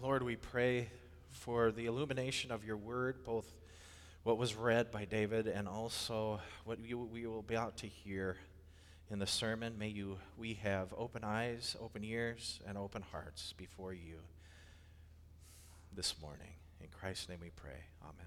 Lord, we pray for the illumination of your word, both what was read by David and also what we will be out to hear in the sermon. We have open eyes, open ears, and open hearts before you this morning. In Christ's name we pray. Amen.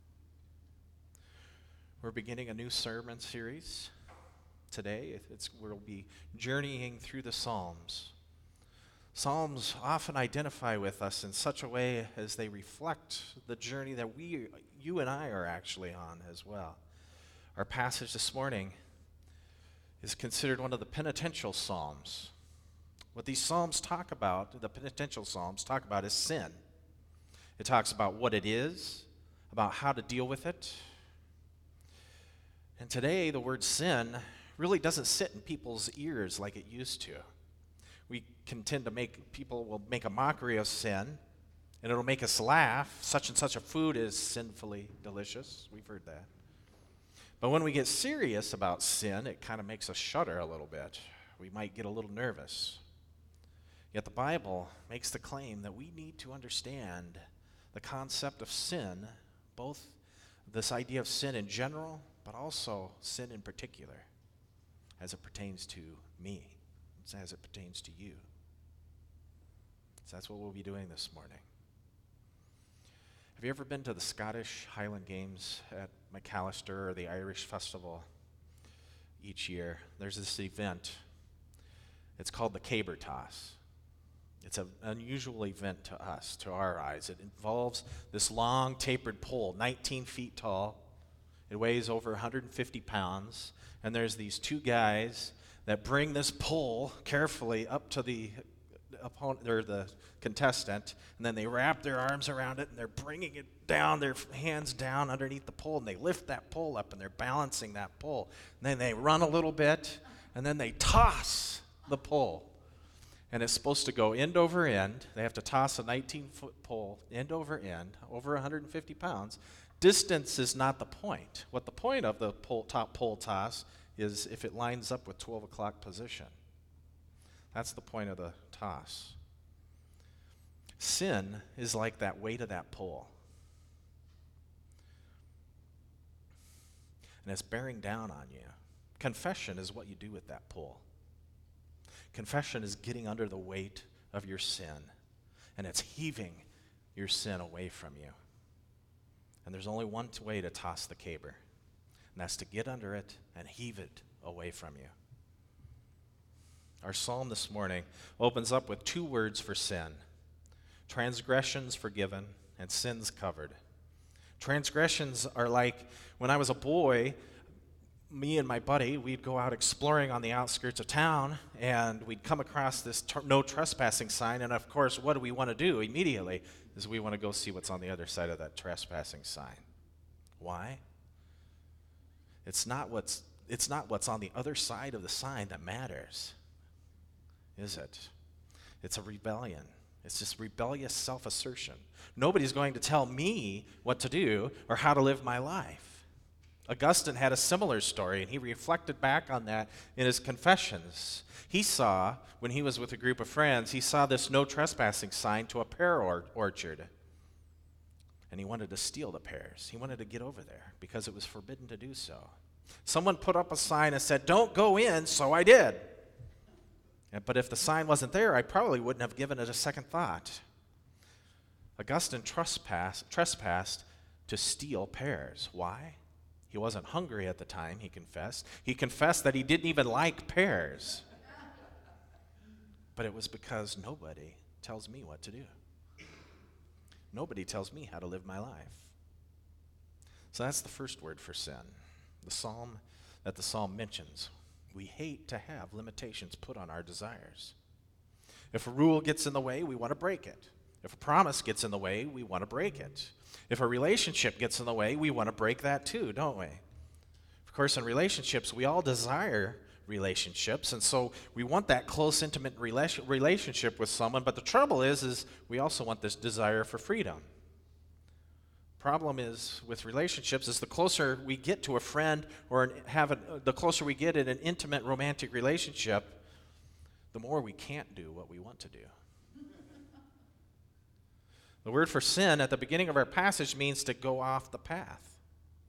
We're beginning a new sermon series today. We'll be journeying through the Psalms. Psalms often identify with us in such a way as they reflect the journey that you and I are actually on as well. Our passage this morning is considered one of the penitential psalms. What these psalms talk about, the penitential psalms talk about, is sin. It talks about what it is, about how to deal with it. And today, the word sin really doesn't sit in people's ears like it used to. We can tend to people will make a mockery of sin, and it'll make us laugh. Such and such a food is sinfully delicious. We've heard that. But when we get serious about sin, it kind of makes us shudder a little bit. We might get a little nervous. Yet the Bible makes the claim that we need to understand the concept of sin, both this idea of sin in general, but also sin in particular, as it pertains to me. As it pertains to you. So that's what we'll be doing this morning. Have you ever been to the Scottish Highland Games at McAllister or the Irish Festival each year? There's this event. It's called the caber toss. It's an unusual event to us, to our eyes. It involves this long tapered pole, 19 feet tall. It weighs over 150 pounds. And there's these two guys that bring this pole carefully up to the opponent or the contestant, and then they wrap their arms around it, and they're bringing it down, their hands down underneath the pole, and they lift that pole up, and they're balancing that pole. And then they run a little bit, and then they toss the pole. And it's supposed to go end over end. They have to toss a 19-foot pole end over end, over 150 pounds. Distance is not the point. What the point of the top pole toss is if it lines up with 12 o'clock position. That's the point of the toss. Sin is like that weight of that pole. And it's bearing down on you. Confession is what you do with that pole. Confession is getting under the weight of your sin, and it's heaving your sin away from you. And there's only one way to toss the caber, and that's to get under it and heave it away from you. Our psalm this morning opens up with two words for sin: transgressions forgiven and sins covered. Transgressions are like when I was a boy, me and my buddy, we'd go out exploring on the outskirts of town, and we'd come across this no trespassing sign, and of course, what do we want to do immediately is we want to go see what's on the other side of that trespassing sign. Why? It's not what's on the other side of the sign that matters, is it? It's a rebellion. It's just rebellious self-assertion. Nobody's going to tell me what to do or how to live my life. Augustine had a similar story, and he reflected back on that in his Confessions. He saw, when he was with a group of friends, he saw this no trespassing sign to a pear orchard. And he wanted to steal the pears. He wanted to get over there because it was forbidden to do so. Someone put up a sign and said, "Don't go in," so I did. But if the sign wasn't there, I probably wouldn't have given it a second thought. Augustine trespassed to steal pears. Why? He wasn't hungry at the time, he confessed. He confessed that he didn't even like pears. But it was because nobody tells me what to do. Nobody tells me how to live my life. So that's the first word for sin. The psalm mentions. We hate to have limitations put on our desires. If a rule gets in the way, we want to break it. If a promise gets in the way, we want to break it. If a relationship gets in the way, we want to break that too, don't we? Of course, in relationships, we all desire relationships, and so we want that close, intimate relationship with someone, but the trouble is we also want this desire for freedom. Problem is with relationships is the closer we get to a friend or the closer we get in an intimate romantic relationship, the more we can't do what we want to do. The word for sin at the beginning of our passage means to go off the path.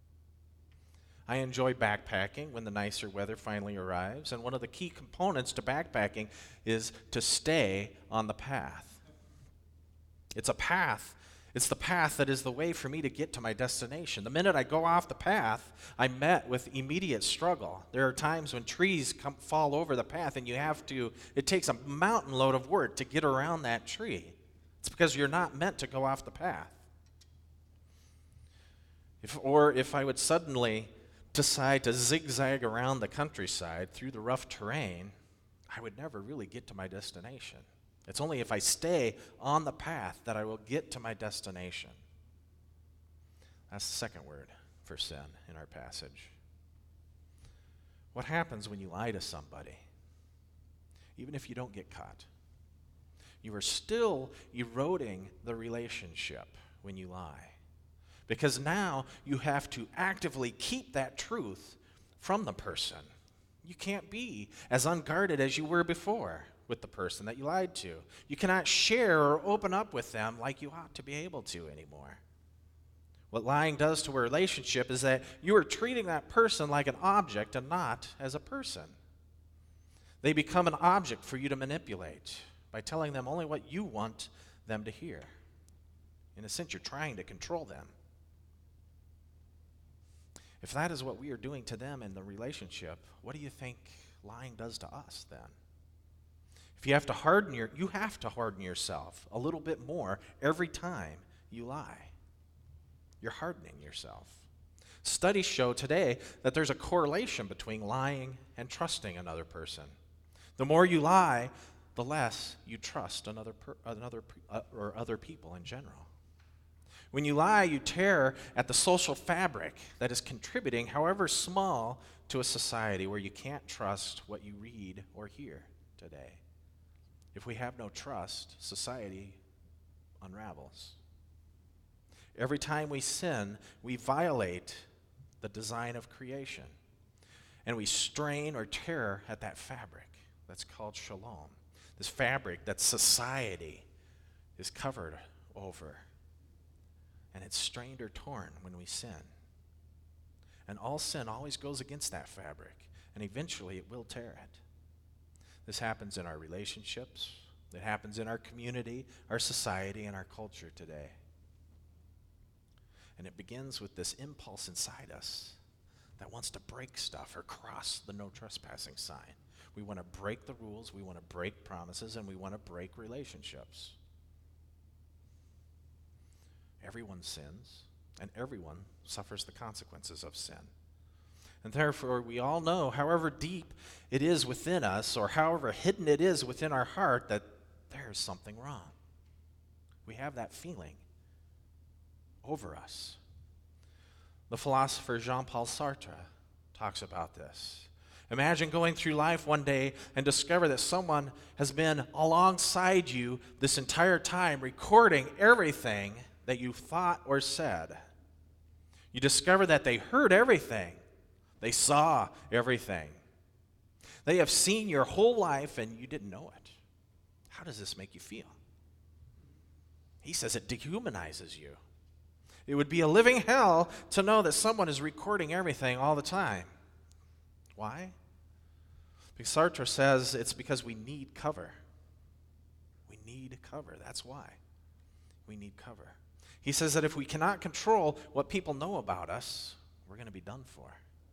I enjoy backpacking when the nicer weather finally arrives, and one of the key components to backpacking is to stay on the path. It's a path. It's the path that is the way for me to get to my destination. The minute I go off the path, I'm met with immediate struggle. There are times when trees fall over the path, and it takes a mountain load of work to get around that tree. It's because you're not meant to go off the path. If I would suddenly decide to zigzag around the countryside through the rough terrain, I would never really get to my destination. It's only if I stay on the path that I will get to my destination. That's the second word for sin in our passage. What happens when you lie to somebody? Even if you don't get caught, you are still eroding the relationship when you lie. Because now you have to actively keep that truth from the person. You can't be as unguarded as you were before with the person that you lied to. You cannot share or open up with them like you ought to be able to anymore. What lying does to a relationship is that you are treating that person like an object and not as a person. They become an object for you to manipulate by telling them only what you want them to hear. In a sense, you're trying to control them. If that is what we are doing to them in the relationship, what do you think lying does to us then? If you have to harden yourself a little bit more every time you lie. You're hardening yourself. Studies show today that there's a correlation between lying and trusting another person. The more you lie, the less you trust other people in general. When you lie, you tear at the social fabric that is contributing, however small, to a society where you can't trust what you read or hear today. If we have no trust, society unravels. Every time we sin, we violate the design of creation. And we strain or tear at that fabric that's called shalom. This fabric that society is covered over. And it's strained or torn when we sin. And all sin always goes against that fabric. And eventually it will tear it. This happens in our relationships. It happens in our community, our society, and our culture today. And it begins with this impulse inside us that wants to break stuff or cross the no trespassing sign. We want to break the rules, we want to break promises, and we want to break relationships. Everyone sins, and everyone suffers the consequences of sin. And therefore, we all know, however deep it is within us, or however hidden it is within our heart, that there's something wrong. We have that feeling over us. The philosopher Jean-Paul Sartre talks about this. Imagine going through life one day and discover that someone has been alongside you this entire time, recording everything that you thought or said. You discover that they heard everything. They saw everything. They have seen your whole life and you didn't know it. How does this make you feel? He says it dehumanizes you. It would be a living hell to know that someone is recording everything all the time. Why? Because Sartre says it's because we need cover. We need cover. That's why. We need cover. He says that if we cannot control what people know about us, we're going to be done for.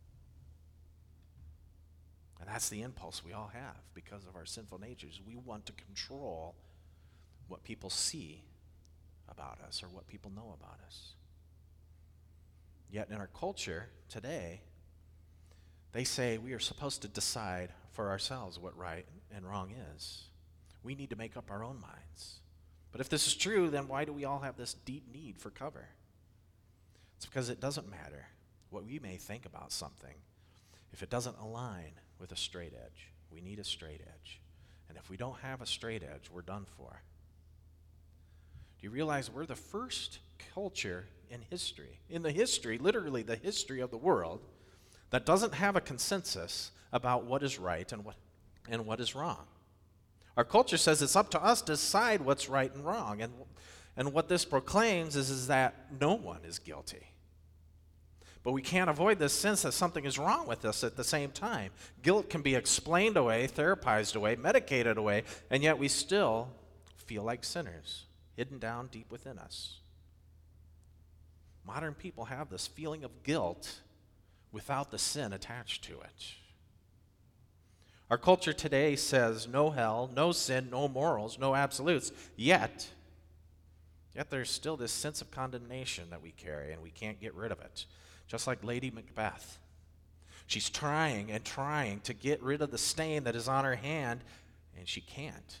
And that's the impulse we all have because of our sinful natures. We want to control what people see about us or what people know about us. Yet in our culture today, they say we are supposed to decide for ourselves what right and wrong is. We need to make up our own minds. But if this is true, then why do we all have this deep need for cover? It's because it doesn't matter what we may think about something if it doesn't align with a straight edge. We need a straight edge. And if we don't have a straight edge, we're done for. Do you realize we're the first culture in history, literally the history of the world, that doesn't have a consensus about what is right and what is wrong? Our culture says it's up to us to decide what's right and wrong. And what this proclaims is that no one is guilty. But we can't avoid this sense that something is wrong with us at the same time. Guilt can be explained away, therapized away, medicated away, and yet we still feel like sinners, hidden down deep within us. Modern people have this feeling of guilt without the sin attached to it. Our culture today says no hell, no sin, no morals, no absolutes, yet there's still this sense of condemnation that we carry, and we can't get rid of it. Just like Lady Macbeth. She's trying and trying to get rid of the stain that is on her hand, and she can't.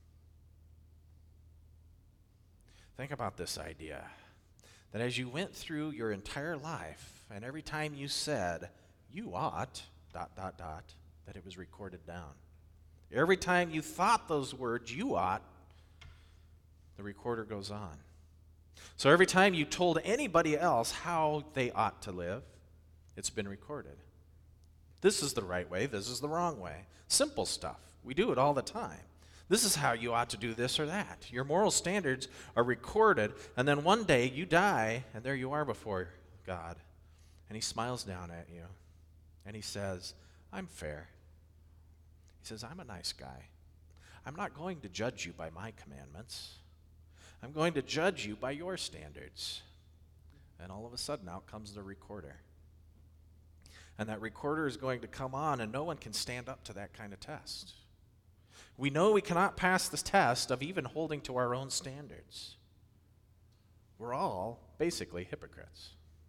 Think about this idea, that as you went through your entire life, and every time you said, you ought, ... that it was recorded down. Every time you thought those words, you ought, the recorder goes on. So every time you told anybody else how they ought to live, it's been recorded. This is the right way, this is the wrong way. Simple stuff. We do it all the time. This is how you ought to do this or that. Your moral standards are recorded, and then one day you die, and there you are before God. And he smiles down at you, and he says, I'm fair. He says, I'm a nice guy. I'm not going to judge you by my commandments. I'm going to judge you by your standards. And all of a sudden, out comes the recorder. And that recorder is going to come on, and no one can stand up to that kind of test. We know we cannot pass this test of even holding to our own standards. We're all basically hypocrites.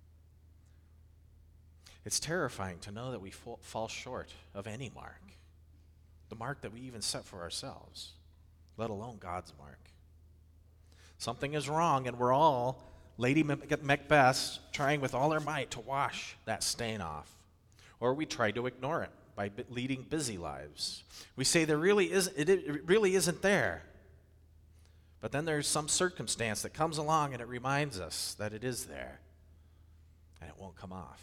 It's terrifying to know that we fall short of any mark, the mark that we even set for ourselves, let alone God's mark. Something is wrong, and we're all Lady Macbeth trying with all our might to wash that stain off. Or we try to ignore it by leading busy lives. We say it really isn't there. But then there's some circumstance that comes along and it reminds us that it is there, and it won't come off.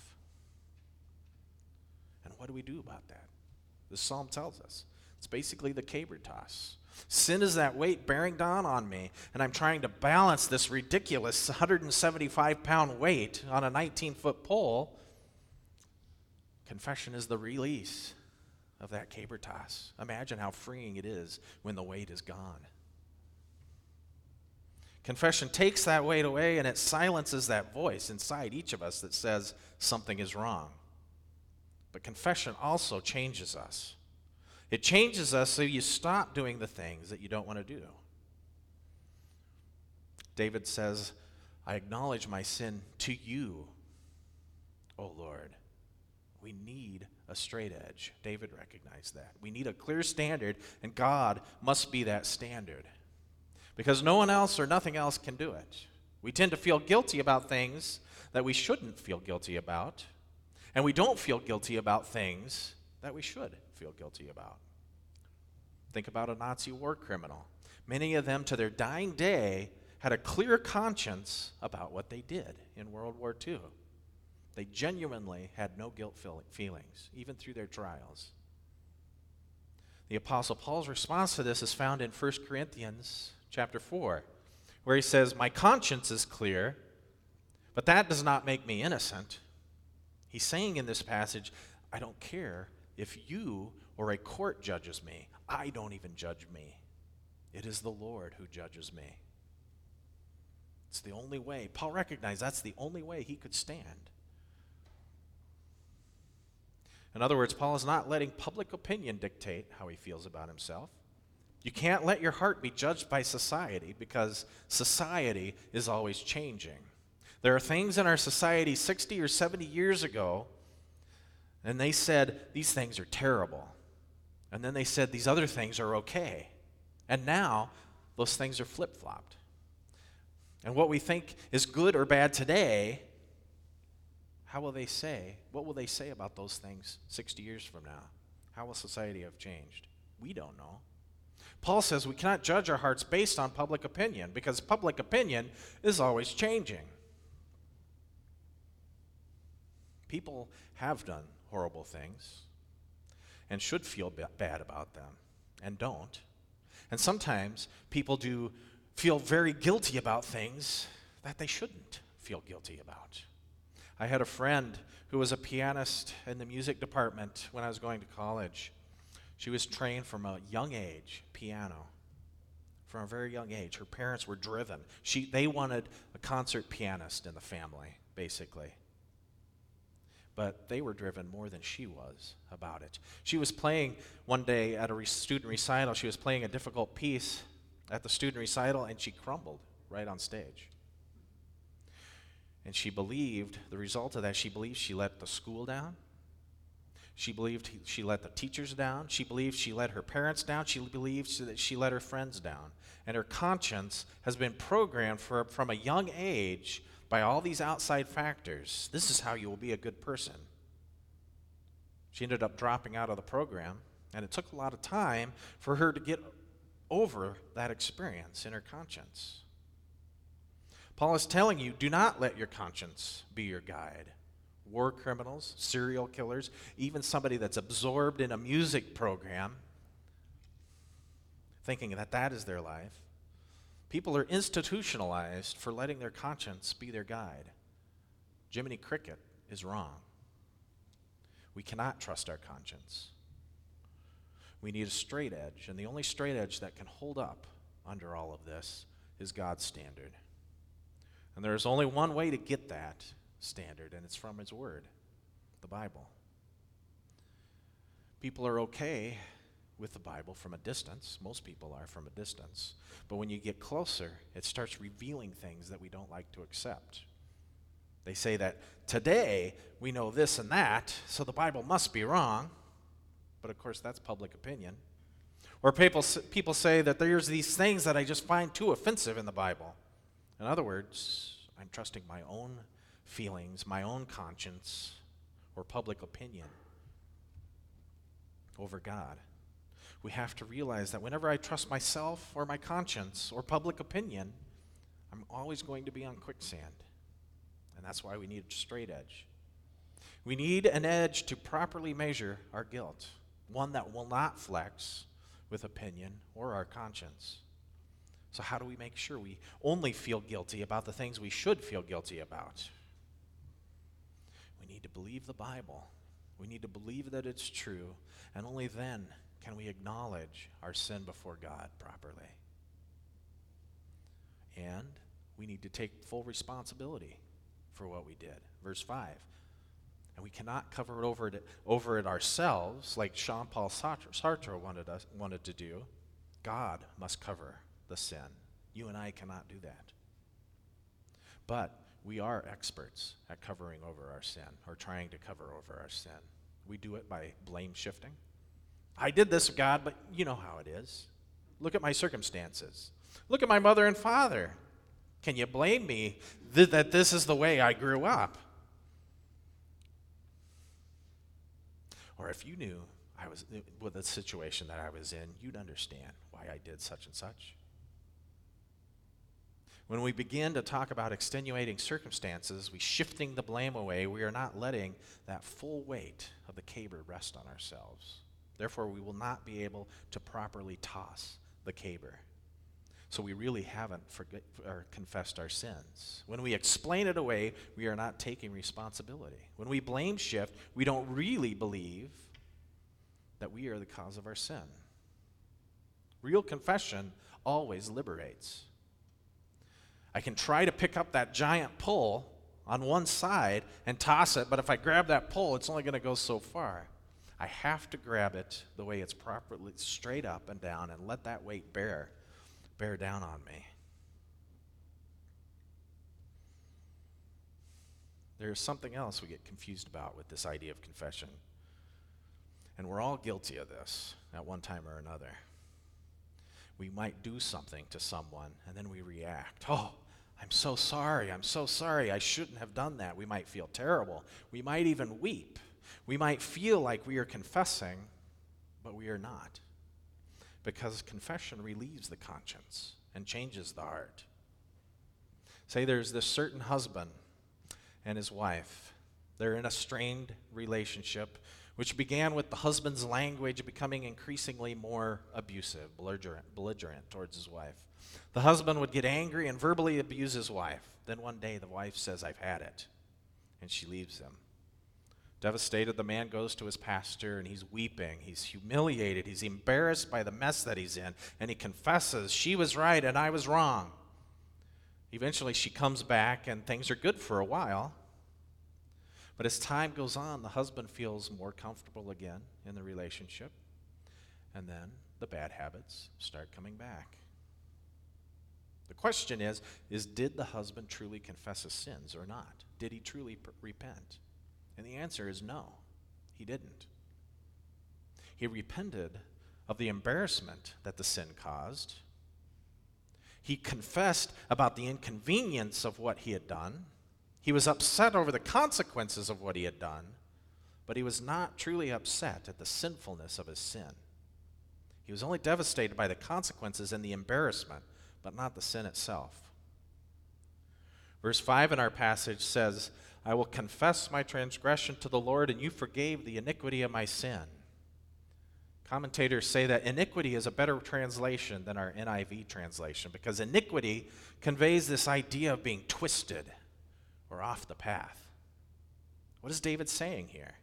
And what do we do about that? This psalm tells us. It's basically the caber toss. Sin is that weight bearing down on me, and I'm trying to balance this ridiculous 175-pound weight on a 19-foot pole. Confession is the release of that caber toss. Imagine how freeing it is when the weight is gone. Confession takes that weight away, and it silences that voice inside each of us that says something is wrong. But confession also changes us. It changes us so you stop doing the things that you don't want to do. David says, I acknowledge my sin to you, O Lord. We need a straight edge. David recognized that. We need a clear standard, and God must be that standard. Because no one else or nothing else can do it. We tend to feel guilty about things that we shouldn't feel guilty about, and we don't feel guilty about things that we should feel guilty about. Think about a Nazi war criminal. Many of them, to their dying day, had a clear conscience about what they did in World War II. They genuinely had no guilt feelings, even through their trials. The Apostle Paul's response to this is found in 1 Corinthians chapter 4, where he says, my conscience is clear, but that does not make me innocent. He's saying in this passage, I don't care if you or a court judges me. I don't even judge me. It is the Lord who judges me. It's the only way. Paul recognized that's the only way he could stand. In other words, Paul is not letting public opinion dictate how he feels about himself. You can't let your heart be judged by society, because society is always changing. There are things in our society 60 or 70 years ago, and they said these things are terrible. And then they said these other things are okay. And now those things are flip-flopped. And what we think is good or bad today, what will they say about those things 60 years from now? How will society have changed? We don't know. Paul says we cannot judge our hearts based on public opinion, because public opinion is always changing. People have done horrible things and should feel bad about them, and don't. And sometimes people do feel very guilty about things that they shouldn't feel guilty about. I had a friend who was a pianist in the music department when I was going to college. She was trained from a young age, piano, from a very young age. Her parents were driven. They wanted a concert pianist in the family, basically. But they were driven more than she was about it. She was playing one day at a student recital. She was playing a difficult piece at the student recital, and she crumbled right on stage. And she believed, the result of that, she believed she let the school down. She believed she let the teachers down. She believed she let her parents down. She believed that she let her friends down. And her conscience has been programmed from a young age by all these outside factors. This is how you will be a good person. She ended up dropping out of the program, and it took a lot of time for her to get over that experience in her conscience. Paul is telling you, do not let your conscience be your guide. War criminals, serial killers, even somebody that's absorbed in a music program, thinking that that is their life. People are institutionalized for letting their conscience be their guide. Jiminy Cricket is wrong. We cannot trust our conscience. We need a straight edge, and the only straight edge that can hold up under all of this is God's standard. And there's only one way to get that standard, and it's from His Word, the Bible. People are okay with the Bible from a distance. Most people are from a distance. But when you get closer, it starts revealing things that we don't like to accept. They say that today we know this and that, so the Bible must be wrong. But of course, that's public opinion. Or people say that there's these things that I just find too offensive in the Bible. In other words, I'm trusting my own feelings, my own conscience, or public opinion over God. We have to realize that whenever I trust myself or my conscience or public opinion, I'm always going to be on quicksand. And that's why we need a straight edge. We need an edge to properly measure our guilt, one that will not flex with opinion or our conscience. So how do we make sure we only feel guilty about the things we should feel guilty about? We need to believe the Bible. We need to believe that it's true, and only then can we acknowledge our sin before God properly. And we need to take full responsibility for what we did. Verse 5. And we cannot cover over it ourselves like Jean-Paul Sartre wanted to do. God must cover the sin. You and I cannot do that. But we are experts at covering over our sin, or trying to cover over our sin. We do it by blame shifting. I did this, God, but you know how it is. Look at my circumstances. Look at my mother and father. Can you blame me that this is the way I grew up? Or if you knew I was with the situation that I was in, you'd understand why I did such and such. When we begin to talk about extenuating circumstances, we shifting the blame away, we are not letting that full weight of the caber rest on ourselves. Therefore, we will not be able to properly toss the caber. So we really haven't confessed our sins. When we explain it away, we are not taking responsibility. When we blame shift, we don't really believe that we are the cause of our sin. Real confession always liberates. I can try to pick up that giant pole on one side and toss it, but if I grab that pole, it's only going to go so far. I have to grab it the way it's properly straight up and down and let that weight bear down on me. There's something else we get confused about with this idea of confession. And we're all guilty of this at one time or another. We might do something to someone, and then we react. Oh, I'm so sorry, I shouldn't have done that. We might feel terrible. We might even weep. We might feel like we are confessing, but we are not. Because confession relieves the conscience and changes the heart. Say there's this certain husband and his wife. They're in a strained relationship which began with the husband's language becoming increasingly more abusive, belligerent towards his wife. The husband would get angry and verbally abuse his wife. Then one day the wife says, "I've had it," and she leaves him. Devastated, the man goes to his pastor, and he's weeping. He's humiliated. He's embarrassed by the mess that he's in, and he confesses, "She was right and I was wrong." Eventually, she comes back, and things are good for a while. But as time goes on, the husband feels more comfortable again in the relationship, and then the bad habits start coming back. The question is did the husband truly confess his sins or not? Did he truly repent? And the answer is no, he didn't. He repented of the embarrassment that the sin caused. He confessed about the inconvenience of what he had done. He was upset over the consequences of what he had done, but he was not truly upset at the sinfulness of his sin. He was only devastated by the consequences and the embarrassment, but not the sin itself. Verse 5 in our passage says, "I will confess my transgression to the Lord, and you forgave the iniquity of my sin." Commentators say that iniquity is a better translation than our NIV translation, because iniquity conveys this idea of being twisted or off the path. What is David saying here?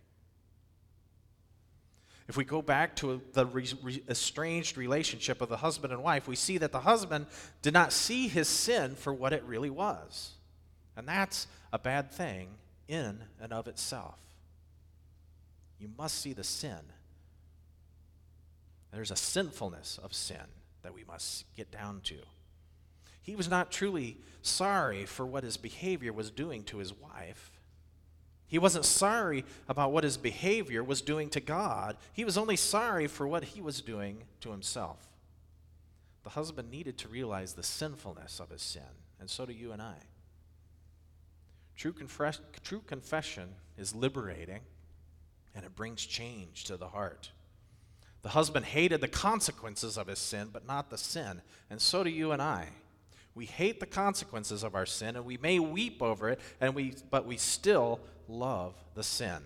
If we go back to the estranged relationship of the husband and wife, we see that the husband did not see his sin for what it really was. And that's a bad thing in and of itself. You must see the sin. There's a sinfulness of sin that we must get down to. He was not truly sorry for what his behavior was doing to his wife. He wasn't sorry about what his behavior was doing to God. He was only sorry for what he was doing to himself. The husband needed to realize the sinfulness of his sin, and so do you and I. True confession is liberating, and it brings change to the heart. The husband hated the consequences of his sin, but not the sin, and so do you and I. We hate the consequences of our sin, and we may weep over it, but we still love the sin.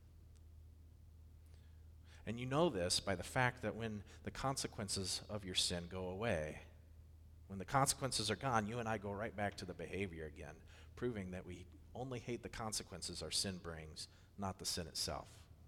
And you know this by the fact that when the consequences of your sin go away, when the consequences are gone, you and I go right back to the behavior again, proving that we only hate the consequences our sin brings, not the sin itself.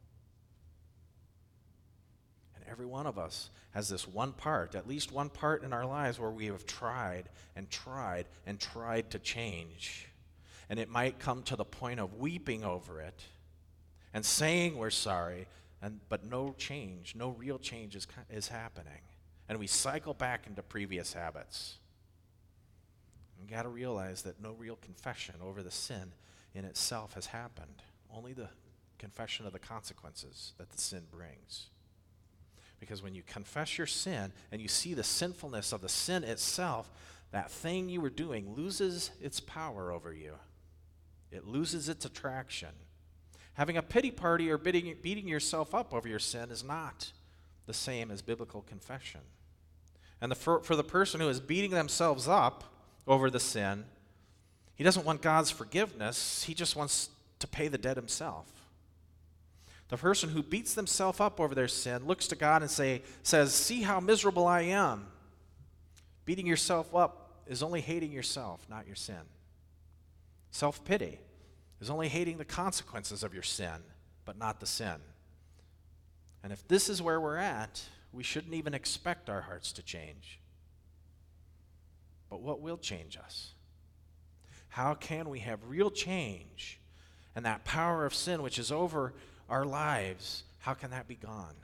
And every one of us has this one part, at least one part in our lives where we have tried and tried and tried to change. And it might come to the point of weeping over it and saying we're sorry, but no change, no real change is happening. And we cycle back into previous habits. We've got to realize that no real confession over the sin in itself has happened. Only the confession of the consequences that the sin brings. Because when you confess your sin and you see the sinfulness of the sin itself, that thing you were doing loses its power over you. It loses its attraction. Having a pity party or beating yourself up over your sin is not the same as biblical confession. And for the person who is beating themselves up over the sin, he doesn't want God's forgiveness. He just wants to pay the debt himself. The person who beats themselves up over their sin looks to God and says, "See how miserable I am." Beating yourself up is only hating yourself, not your sin. Self-pity is only hating the consequences of your sin, but not the sin. And if this is where we're at, we shouldn't even expect our hearts to change. But what will change us? How can we have real change? And that power of sin which is over our lives, how can that be gone?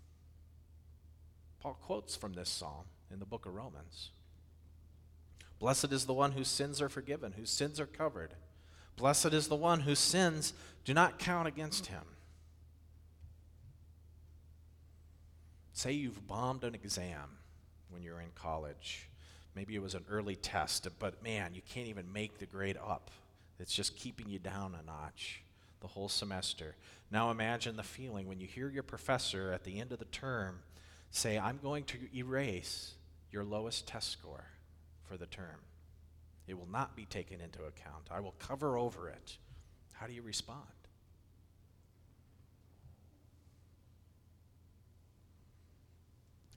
Paul quotes from this psalm in the book of Romans. "Blessed is the one whose sins are forgiven, whose sins are covered. Blessed is the one whose sins do not count against him." Say you've bombed an exam when you're in college. Maybe it was an early test, but man, you can't even make the grade up. It's just keeping you down a notch the whole semester. Now imagine the feeling when you hear your professor at the end of the term say, "I'm going to erase your lowest test score for the term. It will not be taken into account. I will cover over it." How do you respond?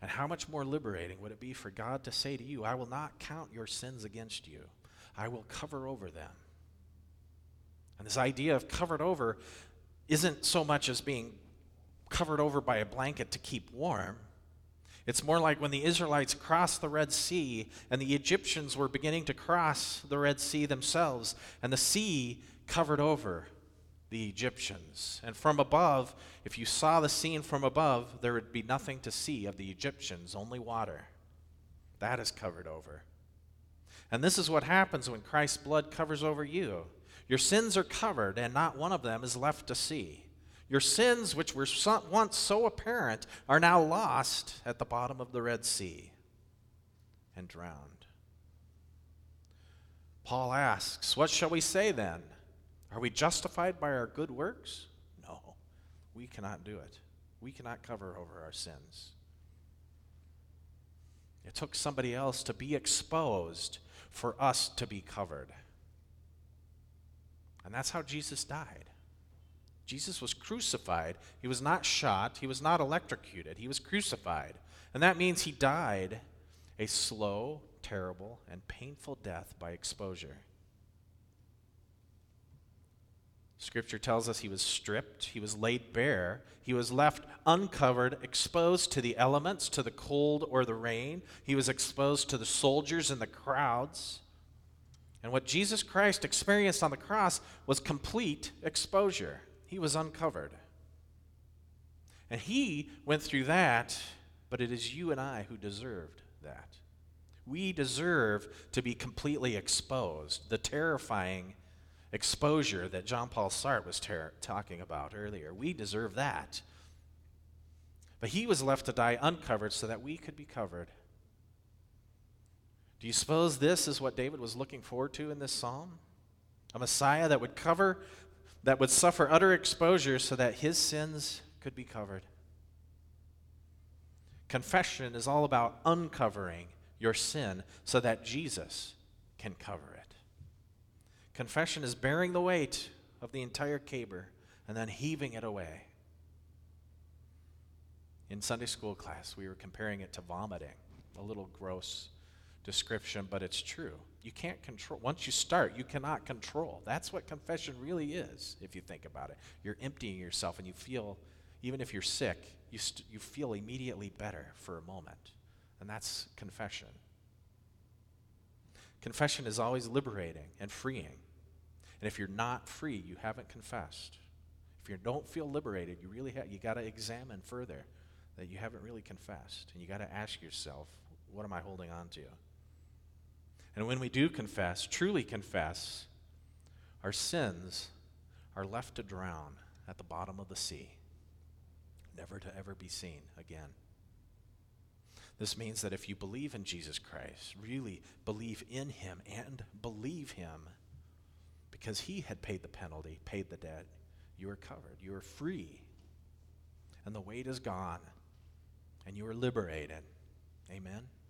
And how much more liberating would it be for God to say to you, I will not count your sins against you. I will cover over them. And this idea of covered over isn't so much as being covered over by a blanket to keep warm. It's more like when the Israelites crossed the Red Sea and the Egyptians were beginning to cross the Red Sea themselves, and the sea covered over the Egyptians. And from above, if you saw the scene from above, there would be nothing to see of the Egyptians, only water. That is covered over. And this is what happens when Christ's blood covers over you. Your sins are covered, and not one of them is left to see. Your sins, which were once so apparent, are now lost at the bottom of the Red Sea and drowned. Paul asks, what shall we say then? Are we justified by our good works? No, we cannot do it. We cannot cover over our sins. It took somebody else to be exposed for us to be covered. And that's how Jesus died. Jesus was crucified. He was not shot. He was not electrocuted. He was crucified. And that means he died a slow, terrible, and painful death by exposure. Scripture tells us he was stripped, he was laid bare, he was left uncovered, exposed to the elements, to the cold or the rain. He was exposed to the soldiers and the crowds. And what Jesus Christ experienced on the cross was complete exposure. He was uncovered. And he went through that, but it is you and I who deserved that. We deserve to be completely exposed. The terrifying exposure that John Paul Sartre was talking about earlier. We deserve that. But he was left to die uncovered so that we could be covered. Do you suppose this is what David was looking forward to in this psalm? A Messiah that would suffer utter exposure so that his sins could be covered. Confession is all about uncovering your sin so that Jesus can cover it. Confession is bearing the weight of the entire caber and then heaving it away. In Sunday school class, we were comparing it to vomiting. A little gross description, but it's true. You can't control. Once you start, you cannot control. That's what confession really is, if you think about it. You're emptying yourself, and you feel, even if you're sick, you feel immediately better for a moment. And that's confession. Confession is always liberating and freeing. And if you're not free, you haven't confessed. If you don't feel liberated, you got to examine further that you haven't really confessed. And you got to ask yourself, what am I holding on to? And when we do confess, truly confess, our sins are left to drown at the bottom of the sea, never to ever be seen again. This means that if you believe in Jesus Christ, really believe in him and believe him, because he had paid the penalty, paid the debt, you are covered, you are free, and the weight is gone, and you are liberated. Amen?